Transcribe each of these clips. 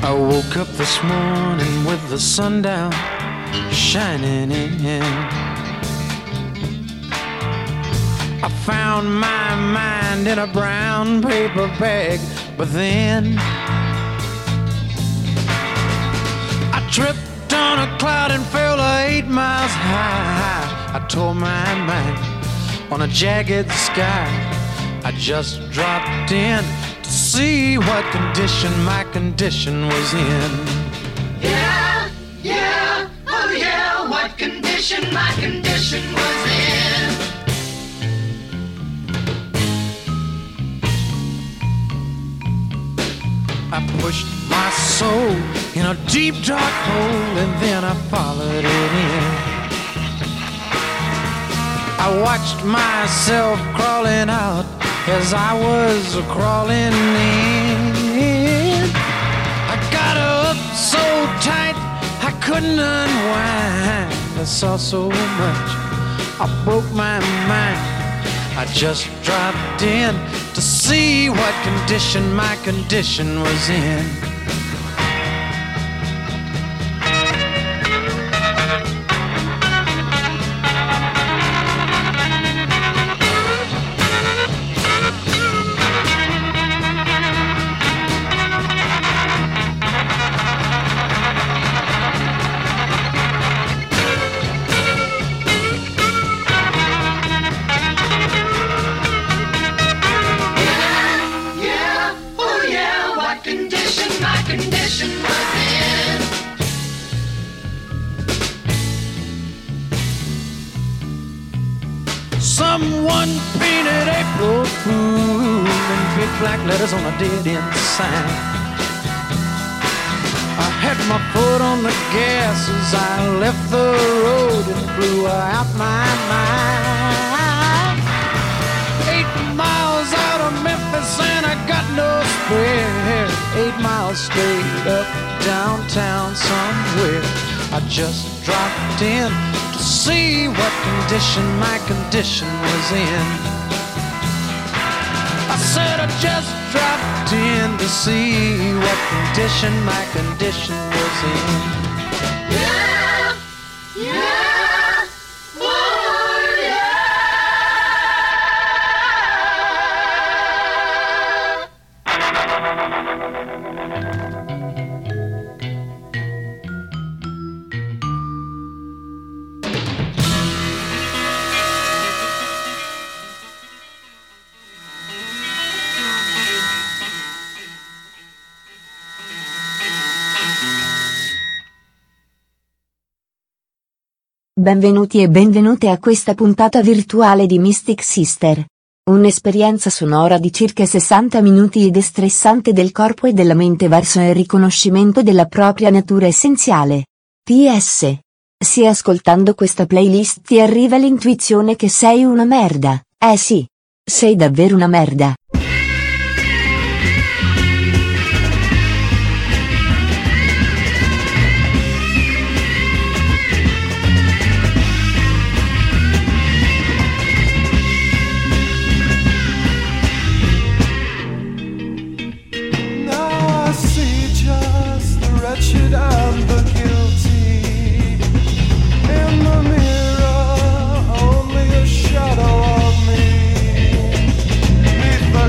I woke up this morning with the sun down shining in. I found my mind in a brown paper bag, but then I tripped on a cloud and fell 8 miles high. I tore my mind on a jagged sky. I just dropped in to see what condition my condition was in. Yeah, yeah, oh yeah, what condition my condition was in. I pushed my soul in a deep dark hole and then I followed it in. I watched myself crawling out as I was crawling in. I got up so tight I couldn't unwind. I saw so much, I broke my mind. I just dropped in to see what condition my condition was in. Someone painted April Fool in big black letters on a dead-end sign. I had my foot on the gas as I left the road and blew out my mind. 8 miles out of Memphis and I got no spare. 8 miles straight up downtown somewhere. I just dropped in to see what condition my condition was in. I said I just dropped in to see what condition my condition was in. Yeah, yeah, oh yeah. Benvenuti e benvenute a questa puntata virtuale di Mystic Sister. Un'esperienza sonora di circa 60 minuti ed stressante del corpo e della mente verso il riconoscimento della propria natura essenziale. PS. Se ascoltando questa playlist ti arriva l'intuizione che sei una merda, sì. Sei davvero una merda. And the guilty in the mirror, only a shadow of me. Beneath the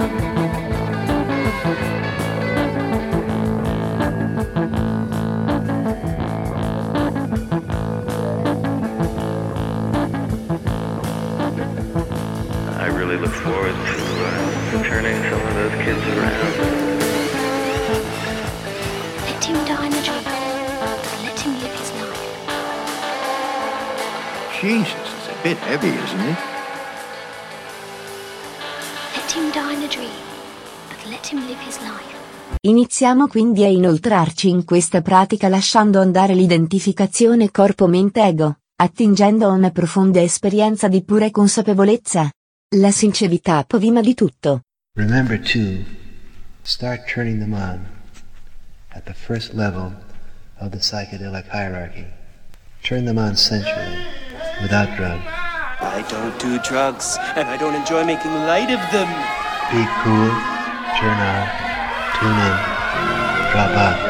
I really look forward to turning some of those kids around. Let him die in a dream. Let him live his life. Jesus, it's a bit heavy, isn't it? Let him die in a dream. But let him live his life. Iniziamo quindi a inoltrarci in questa pratica lasciando andare l'identificazione corpo-mente-ego, attingendo a una profonda esperienza di pura consapevolezza. La sincerità prima di tutto. Remember to start turning them on at the first level of the psychedelic hierarchy. Turn them on sensually, without drugs. I don't do drugs, and I don't enjoy making light of them. Be cool, turn on, tune in, drop out.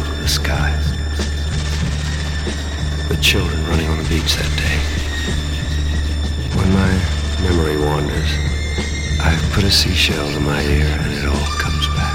of the sky. The children running on the beach that day. When my memory wanders, I put a seashell to my ear and it all comes back.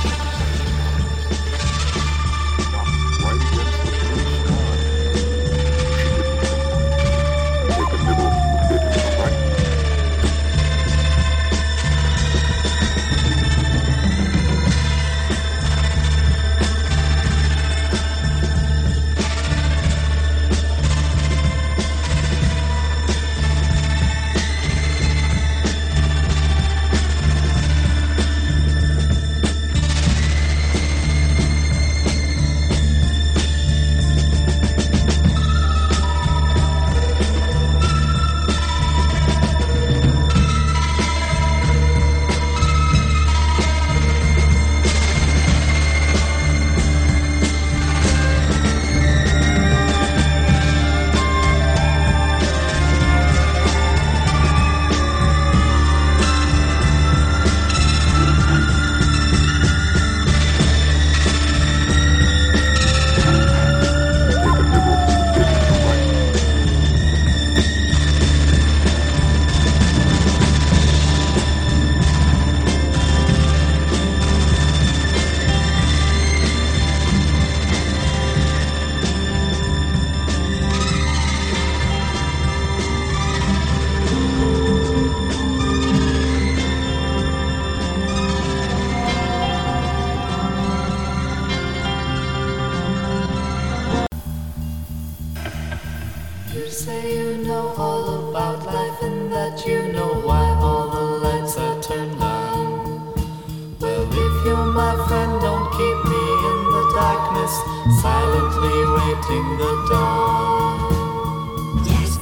You say you know all about life and that you know why all the lights are turned on. Well, if you're my friend, don't keep me in the darkness, silently waiting the dawn. Yes.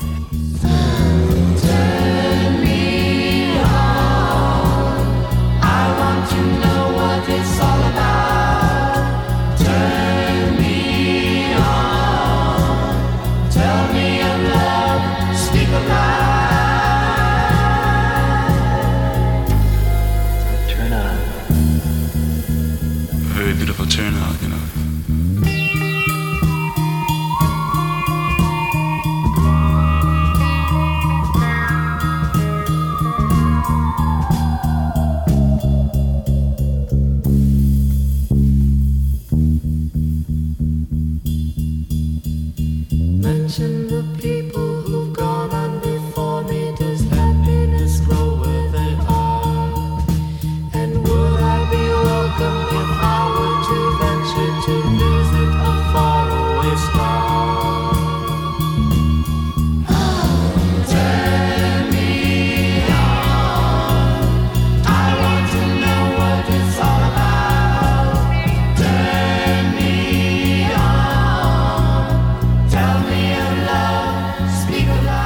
Turn me on. I want to know what it's all about. Turn me on. Tell me your love, speak a lie. Turn on. A very beautiful turn on, you know. Mention the people who've gone on before me. Does happiness grow where they are? And would I be welcome if I were to venture to visit a faraway star? Turn me on. I want to know what it's all about. Turn me on. Tell me your love, speak a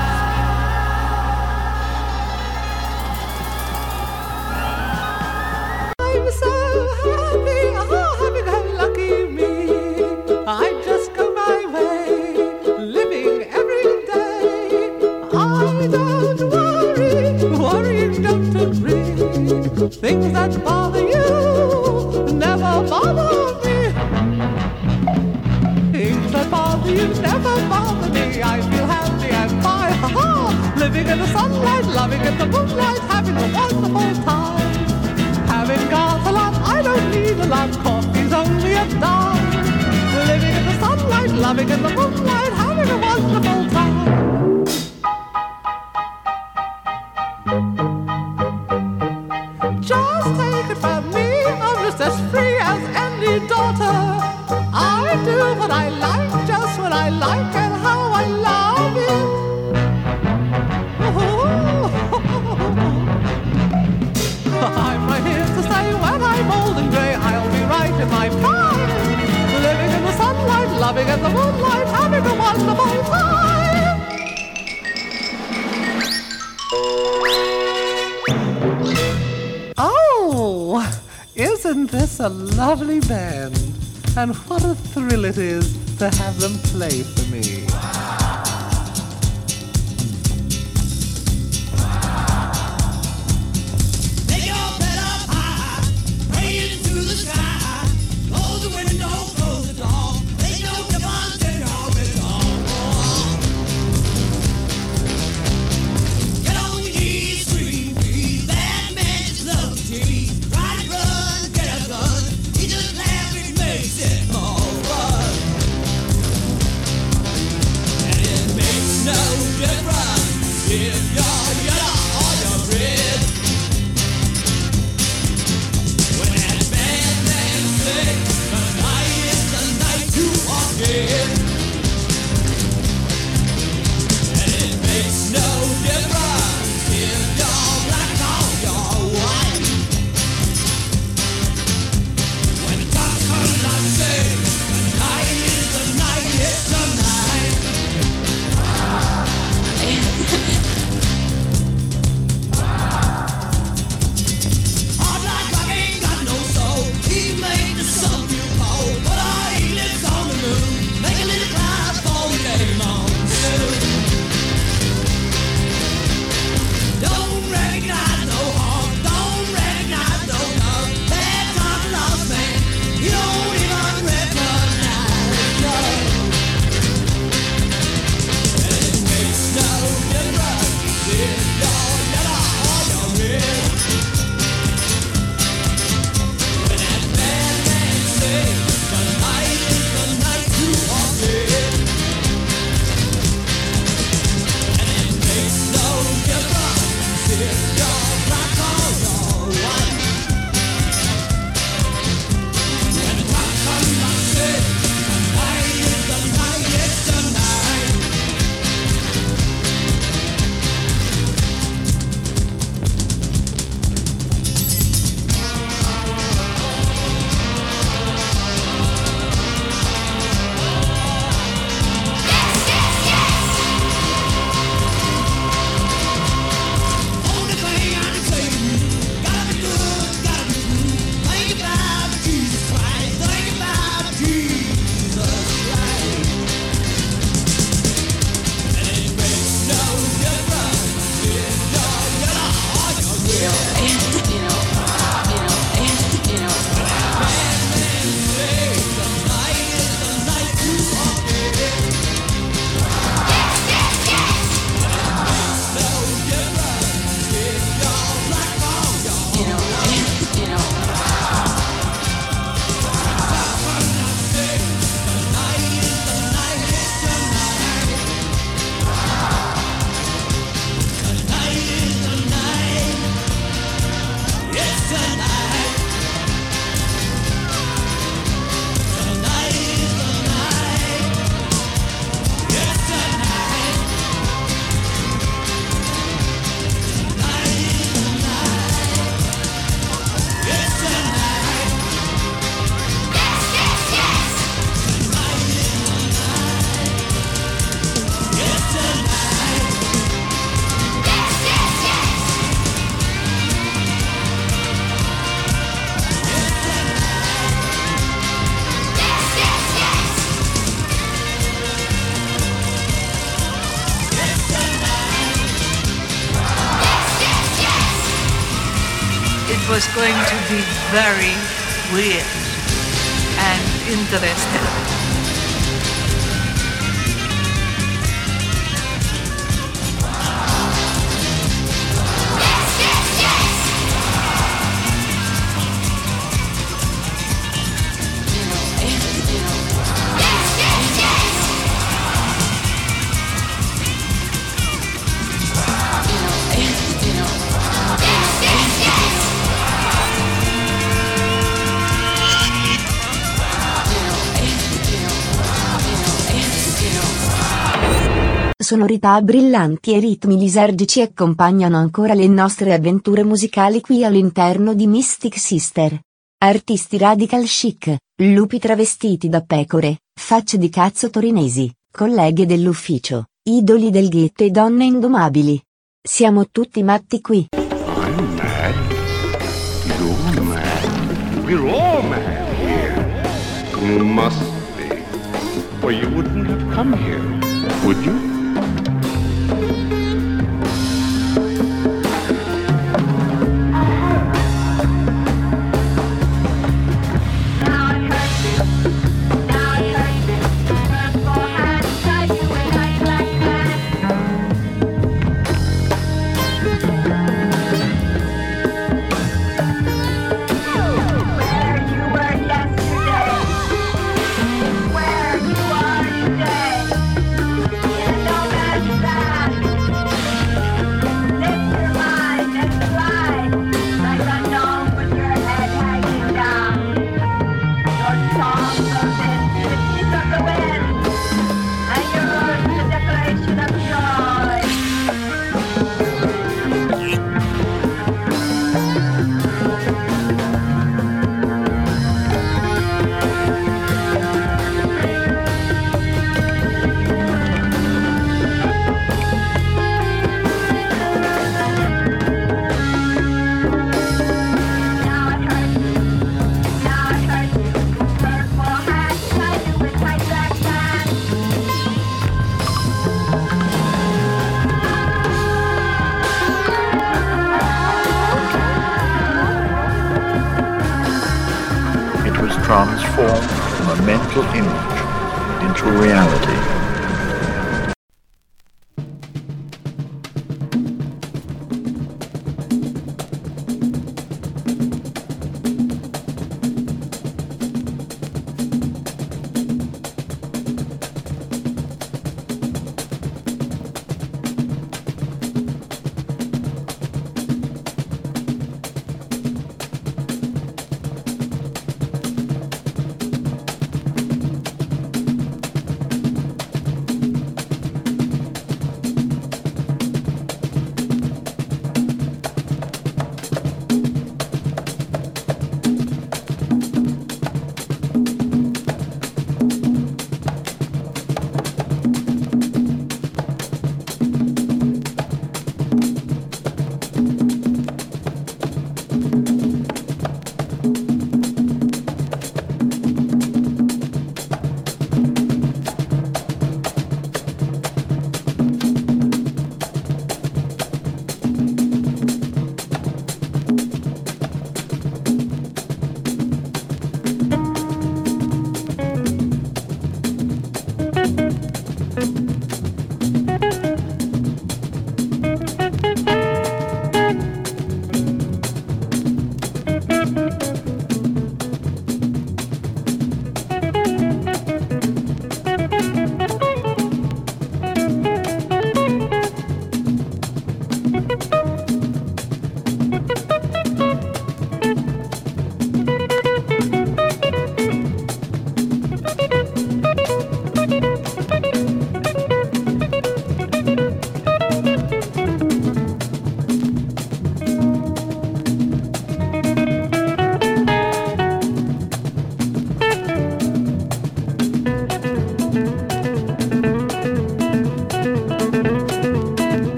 lie. I'm so happy, happy-go-lucky me. I just go my way, living every day. I don't worrying don't agree. Things that bother you never bother me. Things that bother you never bother me. I feel happy and fine, ha-ha. Living in the sunlight, loving in the moonlight, having a wonderful time. Having got a lot, I don't need a lot. Coffee's only a dime. Living in the sunlight, loving in the moonlight, having a wonderful time. Just take it from me, I'm just as free as any daughter. I do what I like, just what I like, and how I love it. I'm right here to stay when I'm old and grey. I'll be right in my prime, living in the sunlight, loving in the moonlight, having a wonderful time. Oh, isn't this a lovely band? And what a thrill it is to have them play for me. Take your bed up high, raise it to the sky. Close the window, close the door. was going to be very weird and interesting. Sonorità brillanti e ritmi lisergici accompagnano ancora le nostre avventure musicali qui all'interno di Mystic Sister. Artisti radical chic, lupi travestiti da pecore, facce di cazzo torinesi, colleghe dell'ufficio, idoli del ghetto e donne indomabili. Siamo tutti matti qui. I'm mad. You're mad. We're all mad here. You must be. Or you wouldn't have come here, would you? Transformed from a mental image into reality.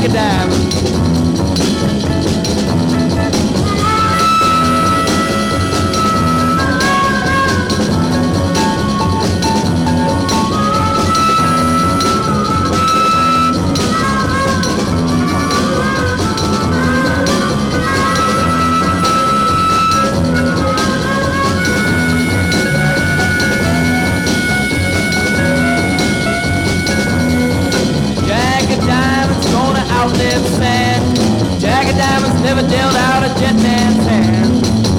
jagged diamond. Outlive sand. Jagged diamonds never dealt out a jet man's hand.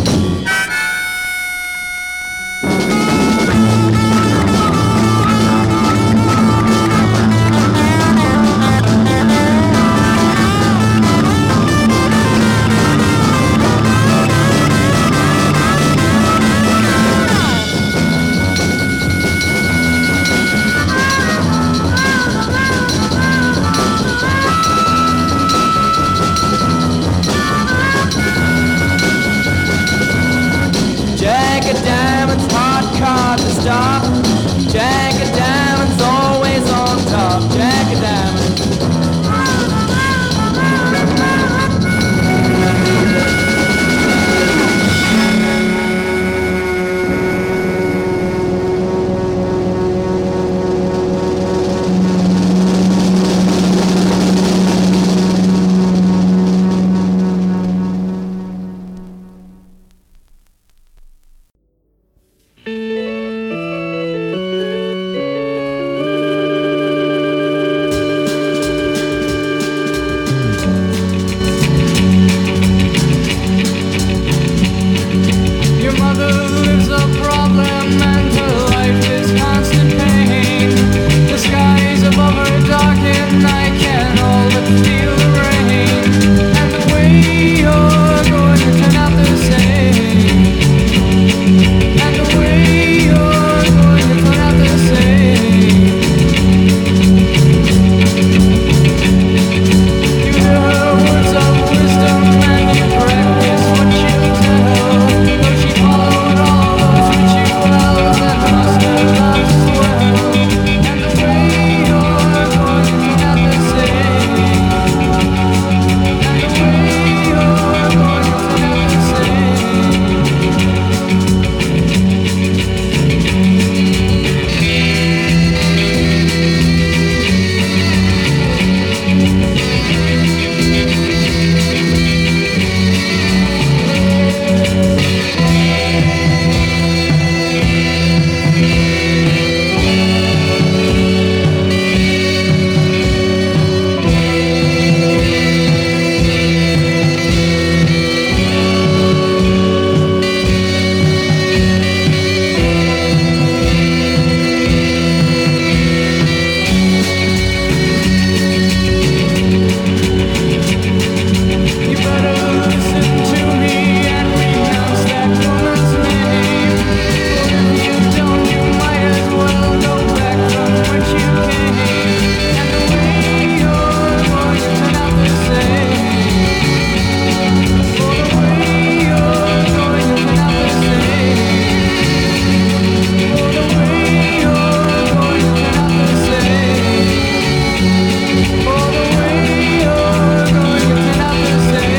Jagged diamonds, hard car to stop. Jagged diamonds, always on top. Jagged diamonds. Your mother lives a problem and her life is constant pain. The skies above her dark and I can all but feel the rain. And the way you're going to turn out the same. And the way you're going to turn out the same. You hear her words of wisdom and you practice what you tell. Though she followed all those rituals and must have loved as well. And the way you're going to turn out the same. And the way you're going to turn out the same. You better listen to me and renounce that woman's name. For if you don't, you might as well go back from whence you came. And the way you're going to turn out the same. For the way you're going to turn out the same. For the way you're going to turn out the same. For the way you're going to turn out the same.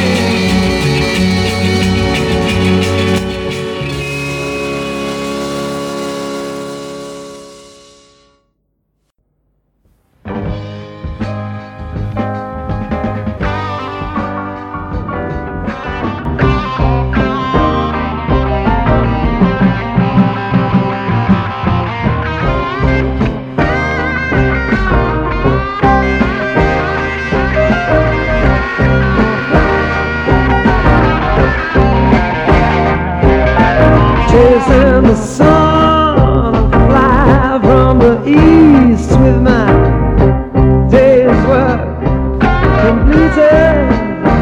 Chasing the sun, fly from the east with my day's work completed.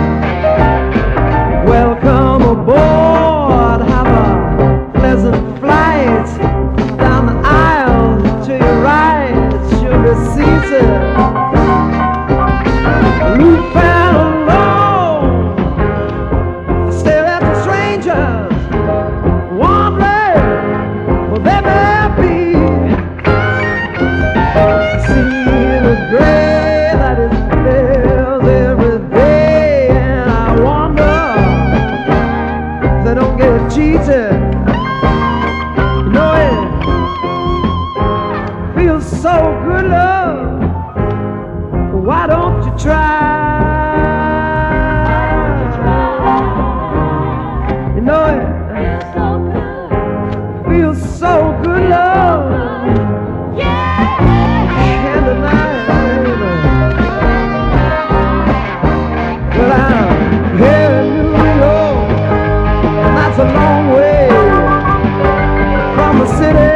Welcome aboard, have a pleasant flight down the aisle to your right. Should be seated. Loop and alone, stare at the strangers. One day, well, they may be good love, why don't you try? You know it feels so good, love. Can't deny it. But I'm here in New York, and that's a long way from the city.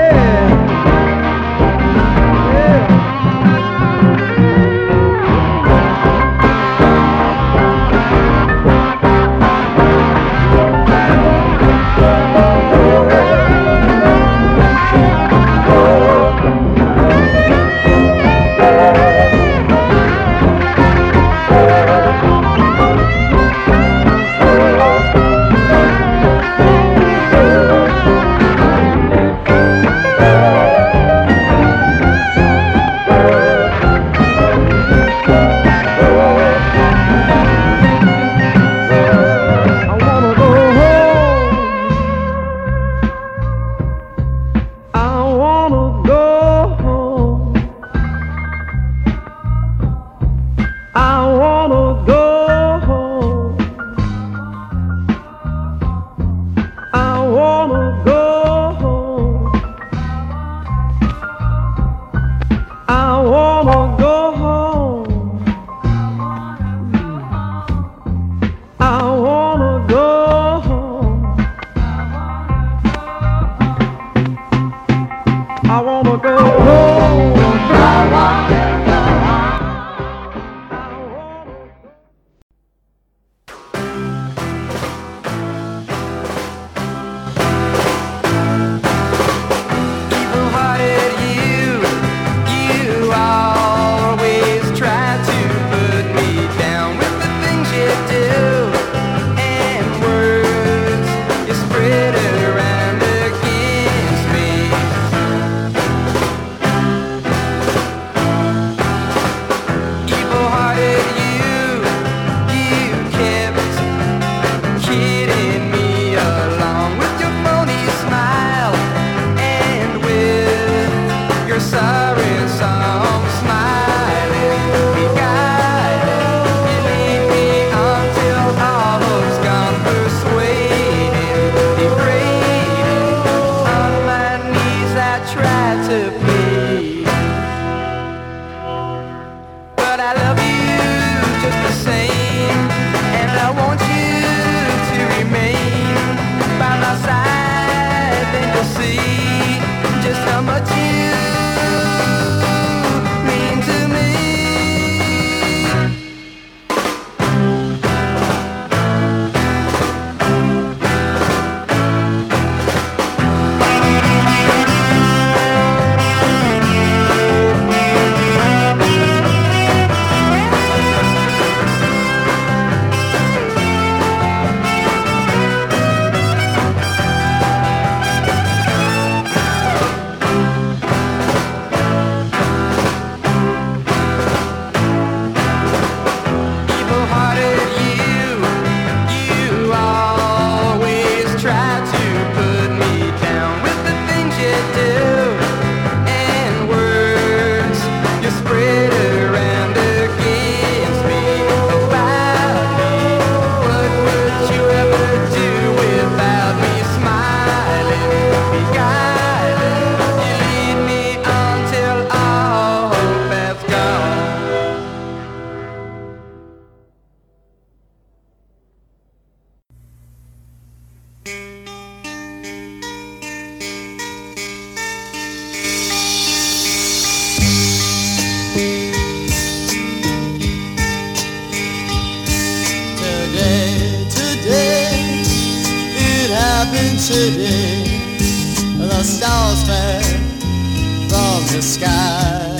Today, the stars fell from the sky.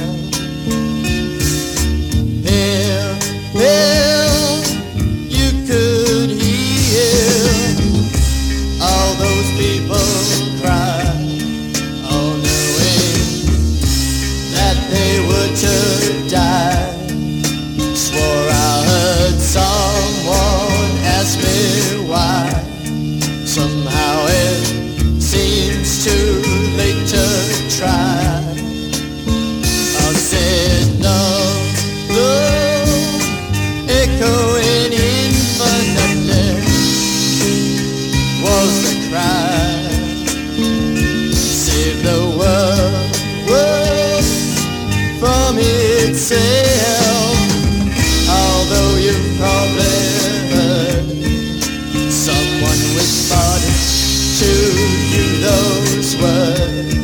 Here, you could hear all those people cry, all knowing that they were to die. Swore I heard someone ask me why. Somehow it seems too late to try set sail. Although you've probably heard someone whispered to you those words.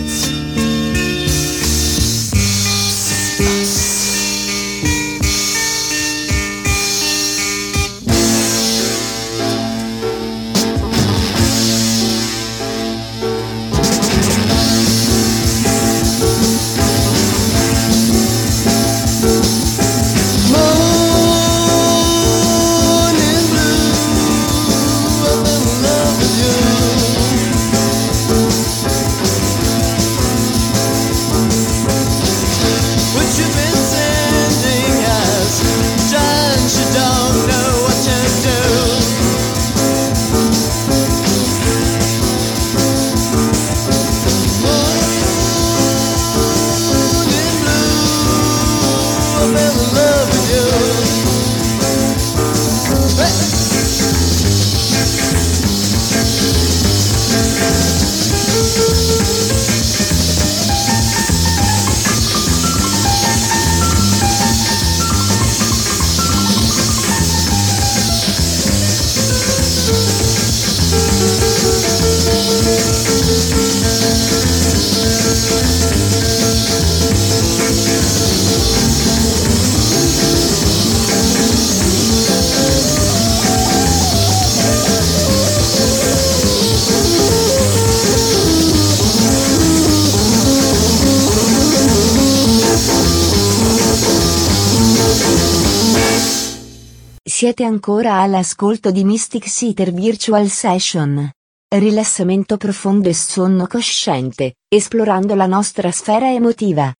Siete ancora all'ascolto di Mystic Sitter Virtual Session. Rilassamento profondo e sonno cosciente, esplorando la nostra sfera emotiva.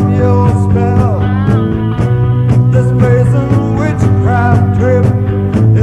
This brazen witchcraft trip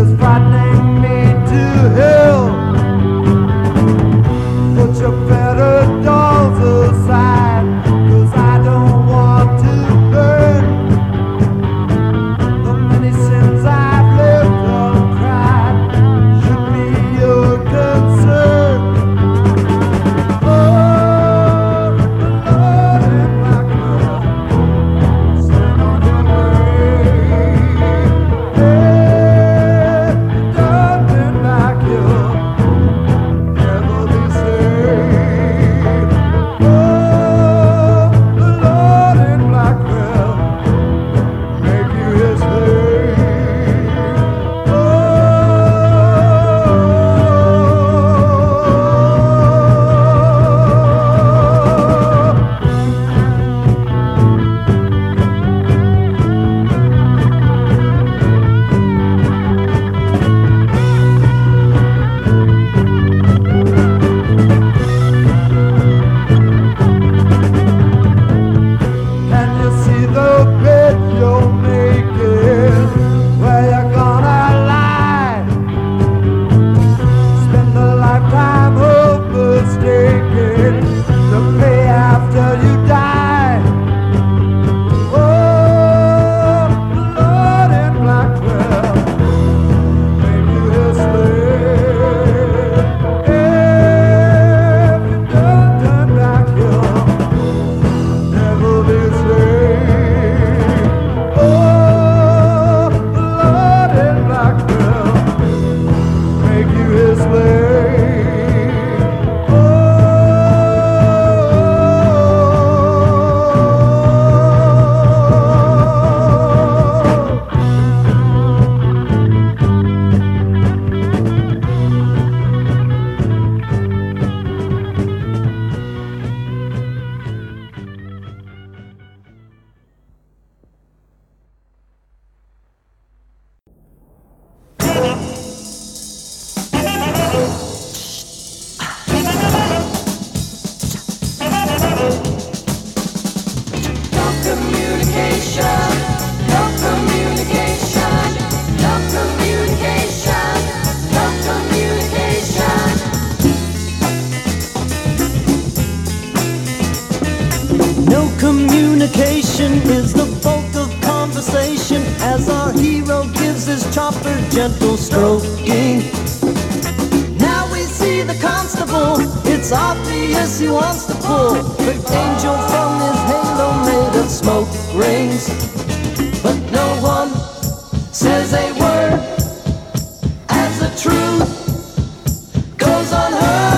gentle stroking. Now we see the constable, it's obvious he wants to pull the angel from his halo made of smoke rings. But no one says a word as the truth goes unheard.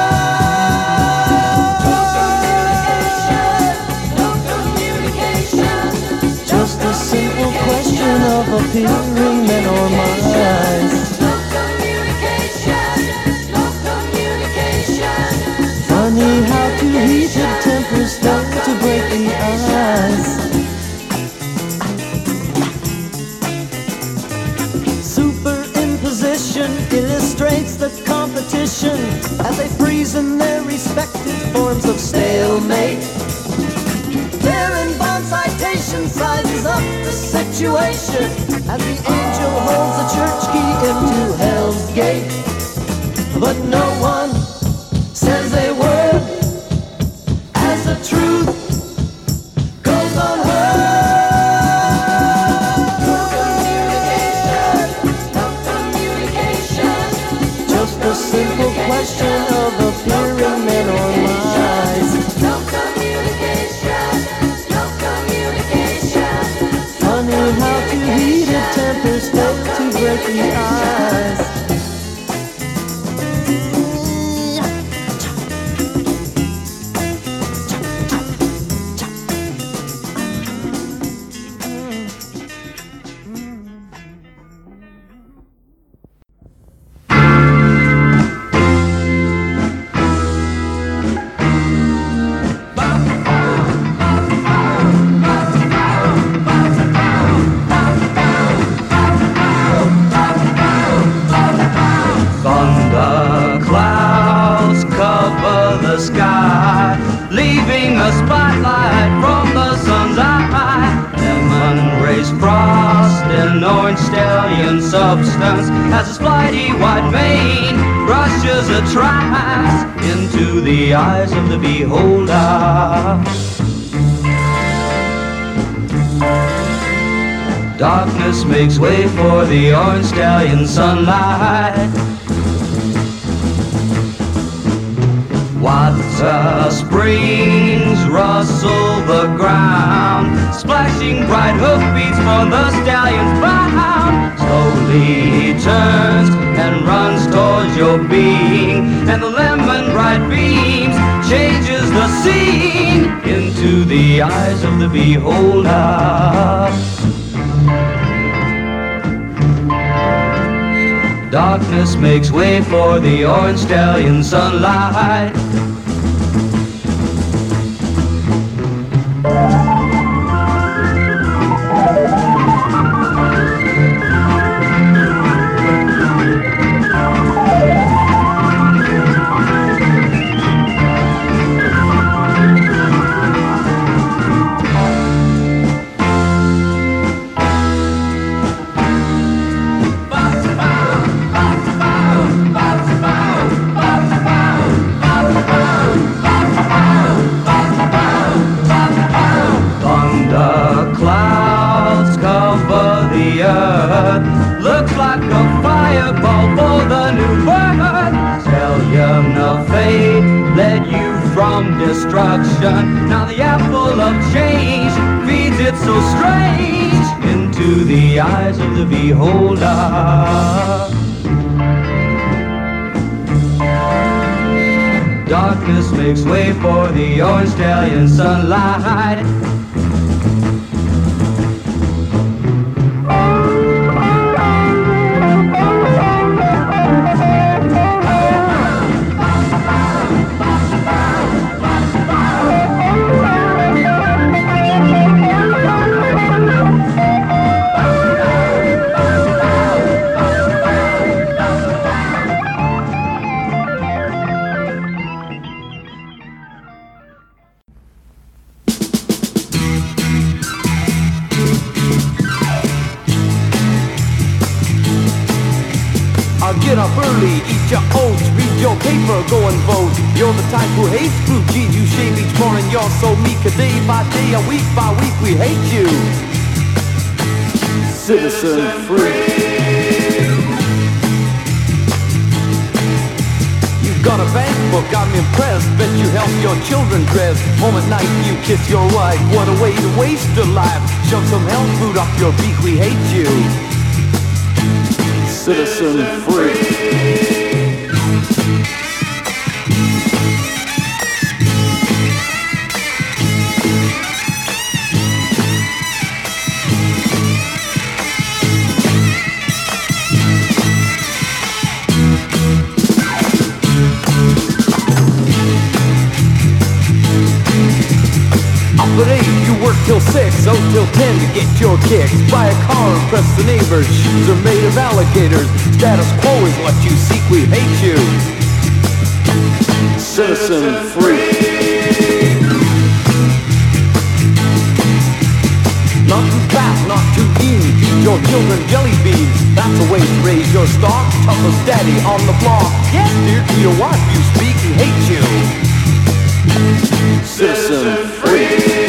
No communication, just a simple question of appearing men or minds. Funny how two heated tempers start to break the ice. Superimposition illustrates the competition as they freeze in their respective forms of stalemate. Their in-bond citation sizes up the situation as the angel holds the church key into Hell's Gate. But no one says a word as the truth goes unheard. No communication, just a simple question of appearing men or minds. No communication. Funny how two heated tempers fail to break the ice. Substance as its flighty white mane brushes a trance into the eyes of the beholder. Darkness makes way for the orange stallion sunlight. Water springs rustle the ground, splashing bright hoofbeats for the stallion's bound. Slowly he turns and runs towards your being, and the lemon bright beams changes the scene into the eyes of the beholder. Darkness makes way for the orange stallion sunlight. Looks like a fireball for the new birth. Stallion of fate led you from destruction. Now the apple of change feeds it so strange into the eyes of the beholder. Darkness makes way for the orange stallion sunlight. Get up early, eat your oats, read your paper, go and vote. You're the type who hates blue jeans. You shave each morning, you're so meek. A day by day, a week by week, we hate you. Citizen free. Got a bank book, I'm impressed. Bet you help your children dress. Home at night you kiss your wife. What a way to waste a life. Shove some health food up your beak, we hate you. Citizen free. But 8, you work till 6, out till 10 to get your kicks. Buy a car, impress the neighbors, shoes are made of alligators. Status quo is what you seek, we hate you. Citizen free. Not too fast, not too lean, feed your children jelly beans. That's the way to raise your stock, toughest daddy on the block. Yes, dear, to your wife you speak, we hate you. Citizen free.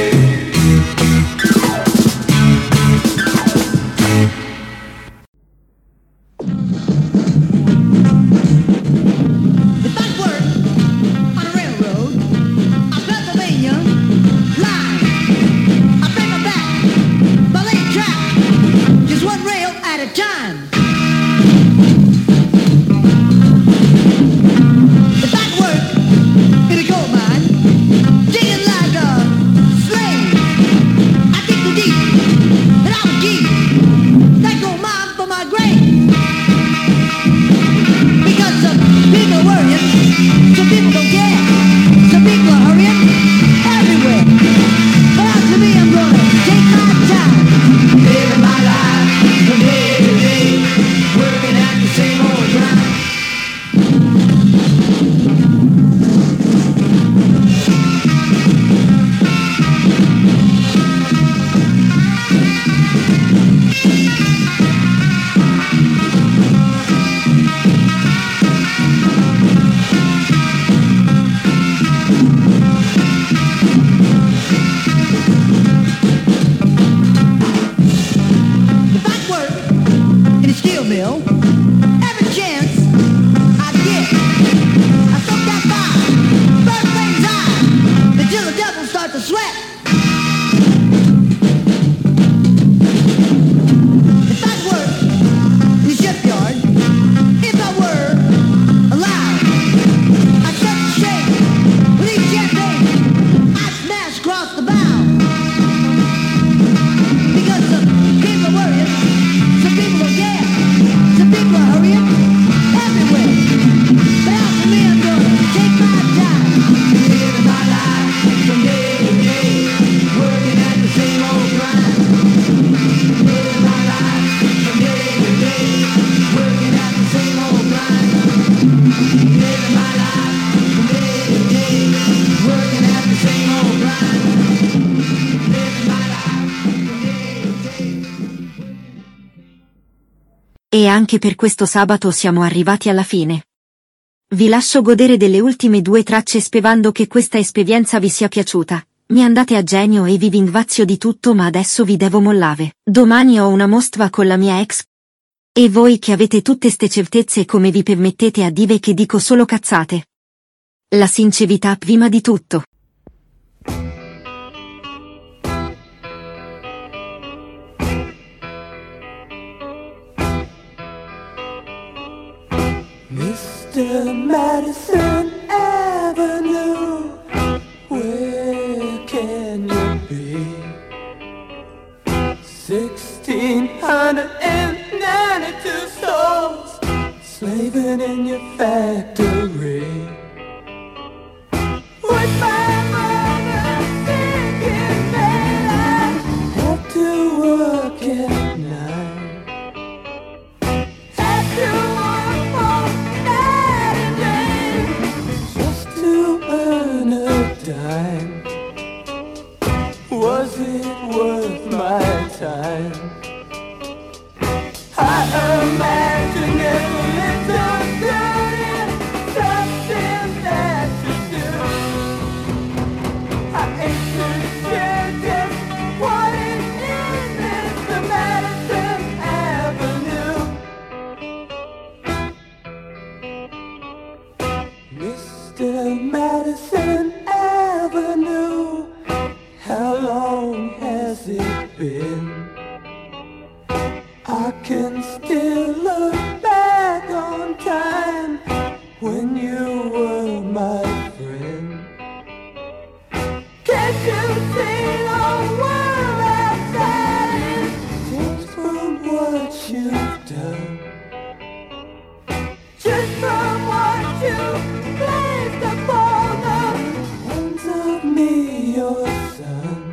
E anche per questo sabato siamo arrivati alla fine. Vi lascio godere delle ultime 2 tracce sperando che questa esperienza vi sia piaciuta. Mi andate a genio e vi ringrazio di tutto, ma adesso vi devo mollare. Domani ho una mostra con la mia ex. E voi che avete tutte ste certezze, come vi permettete a dire che dico solo cazzate? La sincerità prima di tutto. Mr. Madison Avenue, where can you be? 1,692 souls slaving in your factory. With my mother thinking that I have to work at night, have to work all night and day just to earn a dime. Was it worth my time? I imagine it a little dirty, something is from what you placed upon the hands of me, your son.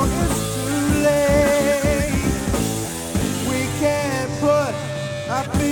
I feel